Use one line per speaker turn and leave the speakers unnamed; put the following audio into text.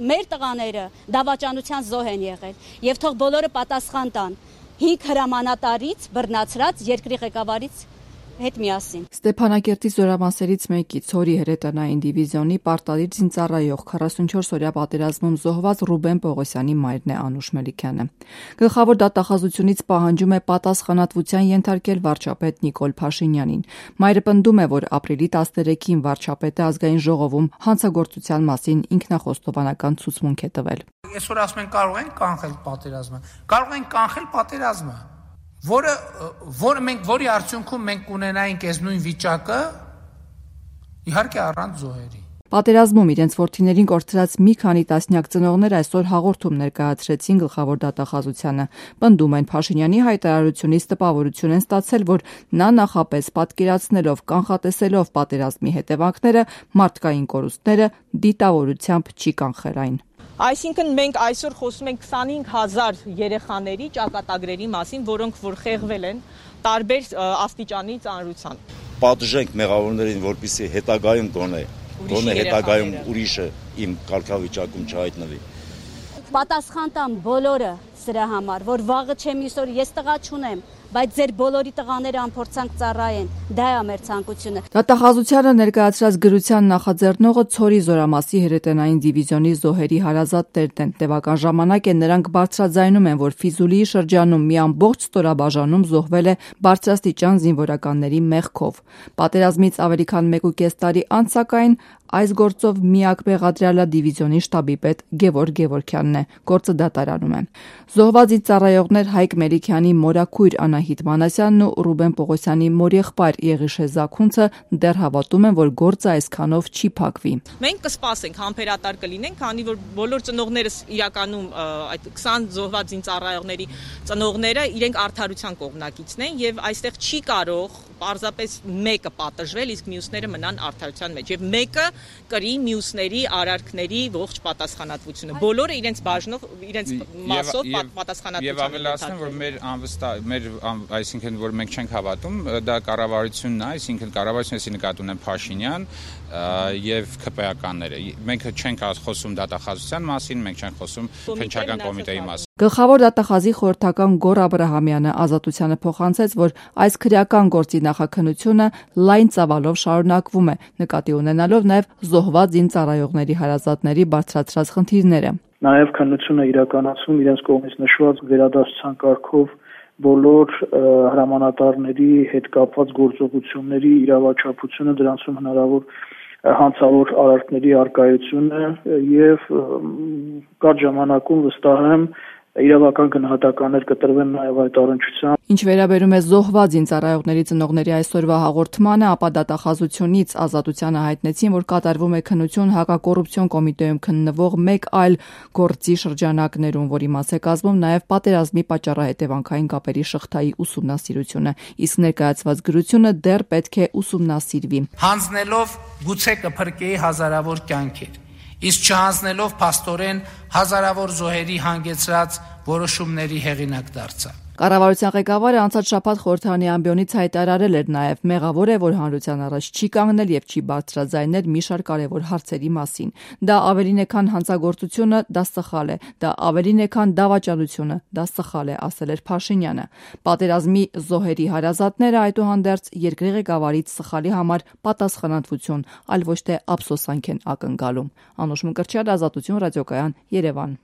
մեր տղաները դավաճանության զոհ են եղել եւ թող բոլորը պատասխան տան 5 հրամանատարից բռնացրած երկրի ղեկավարից հետ միասին։
Ստեփանակերտի զորամասերից մեկի Ցորի հրետանային դիվիզիոնի պարտադիր զինծառայող 44-օրյա պատերազմում զոհված Ռուբեն Պողոսյանի մայրն է Անուշ Մելիքյանը։ Գլխավոր դատախազությունից պահանջում է պատասխանատվության ենթարկել վարչապետ Նիկոլ Փաշինյանին։ Մայրը պնդում է, որ ապրիլի 13-ին վարչապետը ազգային ժողովում հանցագործության մասին ինքնախոստովանական ցուցմունք է տվել։
Այսօր ասում են կարող են կանխել պատերազմը։ Կարող են կանխել պատերազմը, որի արդյունքում մենք կունենայինք այս նույն վիճակը, իհարկե առանց զոհերի։
Պատերազմում իրենց որդիներին կորցրած մի քանի տասնյակ ծնողներ այսօր հաղորդում ներկայացրեցին գլխավոր դատախազությանը։ Պնդում են Փաշինյանի հայտարարությունից տպավորություն են ստացել, որ նա նախապես պատկերացնելով, կանխատեսելով պատերազմի հետևանքները, մարդկային կորուստները դիտավորությամբ չի կանխել այն։
Այսինքն մենք այսօր խոսում ենք 25000 երեխաների ճակատագրերի մասին, որոնք որ խեղվել են տարբեր աստիճանի ծանրությամբ։
Պատժենք մեղավորներին, որպեսզի հետագայում գոնե հետագայում ուրիշը իմ կարգավիճակում չհայտնվի։
Պատասխան տան բոլորը սրա համար, որ վաղը չեմ իսօր ես տղա չունեմ, բայց ձեր բոլորի տղաները անփորձանք ծառայեն, դա է մեր ցանկությունը։
Դատախազությանը ներկայացրած գրության նախաձեռնողը Ցորի զորամասի հրետանային դիվիզիոնի զոհերի հարազատներն են։ Տևական ժամանակ է նրանք բարձրաձայնում են, որ Ֆիզուլիի շրջանում մի ամբողջ ստորաբաժանում զոհվել է բարձրաստիճան զինվորականների մեղքով։ Պատերազմից ավելի քան 1.5 տարի անց սակայն այս գործով միակ մեղադրյալը դիվիզիոնի շտաբի պետ Գևորգ Գևորգյանն է, գործը դատարանում է։ Զոհված ծառայողներ Հայկ Մելիքյանի մորաքույր Անահիտ Մանասյանն ու Ռուբեն Պողոսյանի մորեղբայր Եղիշե Զաքունցը դեռ հավատում են, որ գործը այսքանով չի փակվի։
Մենք կսպասենք, համբերատար կլինենք, քանի որ բոլոր ծնողներս իրականում այդ 20 զոհված ծառայողների ծնողները իրենք արդարության կողմնակիցն են եւ այստեղ չի կարող պարզապես մեկը պատժվել, իսկ մյուսները մնան արդարության մեջ եւ մեկը կրի մյուսների արարքների ողջ պատասխանատվությունը։ Բոլորը իրենց բաժնով, իրենց մասով պատասխանատվություն։
Եվ ավելացնեմ, որ այսինքն որ մենք չենք հավատում, դա կառավարությունն է, այսինքն կառավարությունը նկատի ունեն Փաշինյան եւ ԿՊԱ-ականները։ Մենք չենք խոսում դատախազության մասին, մենք չենք խոսում քննչական կոմիտեի մասին։
Գլխավոր դատախազի խորհրդական Գոռ Աբրահամյանը ազատությանը փոխանցեց, որ այս քրեական գործի նախաքննությունը լայն ծավալով շարունակվում է, նկատի ունենալով նաև զոհված զինծառայողների հարազատների բարձրացրած խնդիրները։
Նաև քննությունը իրականացում իրենց կողմից նշված վերադասության կարգով բոլոր հրամանատարների հետ կապված գործողությունների իրավաչափությունը, դրանցում հնարավոր հանցավոր արարքների առկայությունը եւ կարճ ժամանակում վստահ եմ իրավական գնահատականներ կտրվեն նաև այդ առնչությամբ։
Ինչ վերաբերում է զոհված զինծառայողների ծնողների այսօրվա հաղորդմանը, ապա դատախազությունից ազատությանը հայտնեցին, որ կատարվում է քննություն հակակոռուպցիոն կոմիտեում քննվող մեկ այլ գործի շրջանակներում, որի մաս է կազմում նաև պատերազմի պատճառահետևանքային կապերի շղթայի ուսումնասիրությունը, իսկ ներկայացված գրությունը դեռ պետք է ուսումնասիրվի։
Հանձնելով գուցե կփրկեի հազարավոր կյանքեր, իսկ չհանձնելով փաստորեն հազարավոր զոհերի հանգեցրած որոշումների հեղինակ դարձա։
Կառավարության ղեկավարը անցած շաբաթ խորհրդարանի ամբիոնից հայտարարել էր նաև մեղավոր է, որ հանրության առաջ չի կանգնել եւ չի բարձրաձայնել մի շարք կարևոր հարցերի մասին։ Դա ավելին է քան հանցագործությունը, դա սխալ է, դա ավելին է քան դավաճանությունը, դա սխալ է, ասել էր Փաշինյանը։ Պատերազմի զոհերի հարազատները այդուհանդերձ երկրի ղեկավարից սխալի համար պատասխանատվություն, այլ ոչ թե ափսոսանք են ակնկալում։ Անուշ Մկրտչյան, Ազատություն ռադիոկայան, Երևան։